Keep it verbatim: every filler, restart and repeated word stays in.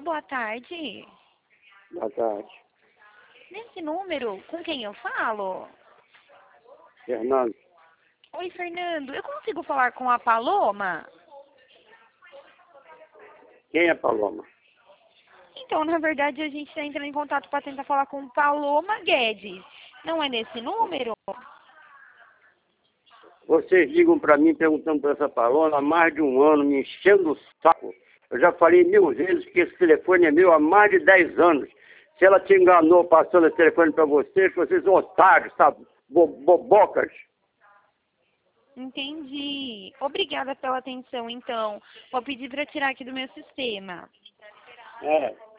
boa tarde. Boa tarde. Nesse número, com quem eu falo? Fernando. Oi, Fernando. Eu consigo falar com a Paloma? Quem é Paloma? Então, na verdade, a gente está entrando em contato para tentar falar com Paloma Guedes. Não é nesse número? Vocês ligam para mim perguntando por essa Paloma há mais de um ano, me enchendo o saco. Eu já falei mil vezes que esse telefone é meu há mais de dez anos. Se ela te enganou passando esse telefone para vocês, vocês são otários, sabe? Bo bobocas. Entendi. Obrigada pela atenção, então. Vou pedir para tirar aqui do meu sistema. É.